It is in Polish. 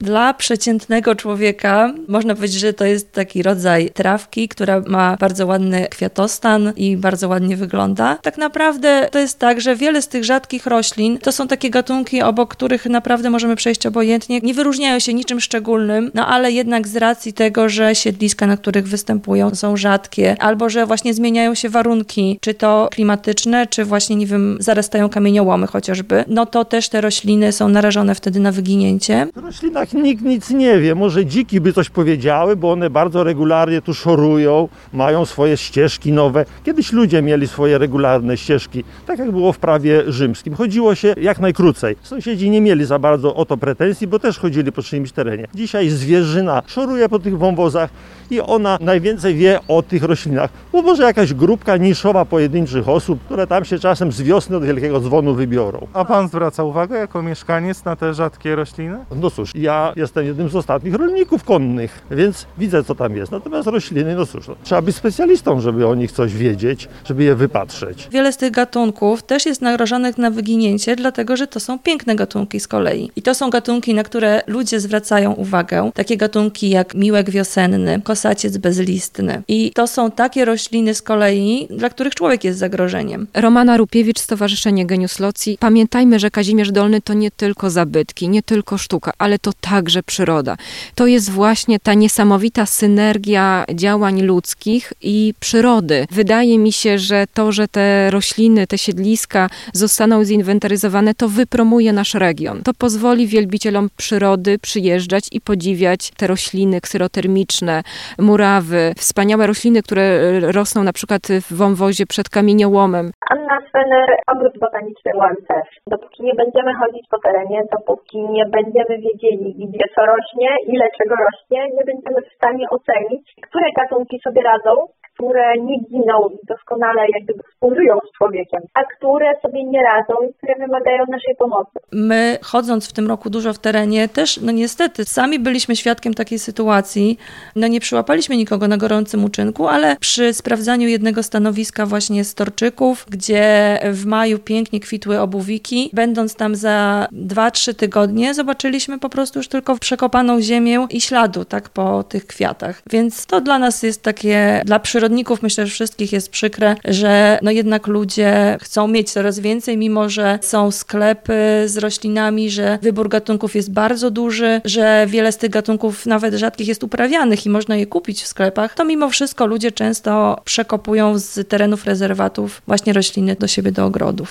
Dla przeciętnego człowieka można powiedzieć, że to jest taki rodzaj trawki, która ma bardzo ładny kwiatostan i bardzo ładnie wygląda. Tak naprawdę to jest tak, że wiele z tych rzadkich roślin to są takie gatunki, obok których naprawdę możemy przejść obojętnie. Nie wyróżniają się niczym szczególnym, no ale jednak z racji tego, że siedliska, na których występują, są rzadkie, albo że właśnie zmieniają się warunki, czy to klimatyczne, czy właśnie, nie wiem, zarastają kamieniołomy chociażby, no to też te rośliny są narażone wtedy na wyginięcie. O roślinach nikt nic nie wie. Może dziki by coś powiedziały, bo one bardzo regularnie tu szorują, mają swoje ścieżki nowe. Kiedyś ludzie mieli swoje regularne ścieżki, tak jak było w prawie rzymskim. Chodziło się jak najkrócej. Sąsiedzi nie mieli za bardzo o to pretensji, bo też chodzili po czyimś terenie. Dzisiaj zwierzyna szoruje po tych wąwozach i ona najwięcej wie o tych roślinach. Bo może jakaś grupka niszowa pojedynczych osób, które tam się czasem z wiosny od wielkiego dzwonu wybiorą. A pan zwraca uwagę jako mieszkaniec na te rzadkie rośliny? No cóż, ja jestem jednym z ostatnich rolników konnych, więc widzę, co tam jest. Natomiast rośliny, no cóż, trzeba być specjalistą, żeby o nich coś wiedzieć, żeby je wypatrzeć. Wiele z tych gatunków też jest narażonych na wyginięcie, dlatego że to są piękne gatunki z kolei. I to są gatunki, na które ludzie zwracają uwagę. Takie gatunki jak miłek wiosenny, kosaciec bezlistny. I to są takie rośliny z kolei, dla których człowiek jest zagrożeniem. Romana Rupiewicz, Stowarzyszenie Genius Loci. Pamiętajmy, że Kazimierz Dolny to nie tylko zabytki, nie tylko sztuka, ale to także przyroda. To jest właśnie ta niesamowita synergia działań ludzkich i przyrody. Wydaje mi się, że to, że te rośliny, te siedliska zostaną zinwentaryzowane, to wypromuje nasz region. To pozwoli wielbicielom przyrody przyjeżdżać i podziwiać te rośliny ksyrotermiczne, murawy, wspaniałe rośliny, które rosną na przykład w wąwozie przed kamieniołomem. Anna Swener, Ogród Botaniczny Łancew. Dopóki nie będziemy chodzić po terenie, dopóki nie będziemy wiedzieli, gdzie co rośnie, ile czego rośnie, nie będziemy w stanie ocenić, które gatunki sobie radzą, które nie giną i doskonale jakby współżyją z człowiekiem, a które sobie nie radzą i które wymagają naszej pomocy. My, chodząc w tym roku dużo w terenie, też, no niestety, sami byliśmy świadkiem takiej sytuacji. No nie przyłapaliśmy nikogo na gorącym uczynku, ale przy sprawdzaniu jednego stanowiska właśnie storczyków, gdzie w maju pięknie kwitły obuwiki, będąc tam za 2-3 tygodnie, zobaczyliśmy po prostu już tylko przekopaną ziemię i śladu, tak, po tych kwiatach. Więc to dla nas jest takie, dla przyrodników myślę, że wszystkich jest przykre, że no jednak ludzie chcą mieć coraz więcej, mimo że są sklepy z roślinami, że wybór gatunków jest bardzo duży, że wiele z tych gatunków nawet rzadkich jest uprawianych i można je kupić w sklepach, to mimo wszystko ludzie często przekopują z terenów rezerwatów właśnie rośliny do siebie do ogrodów.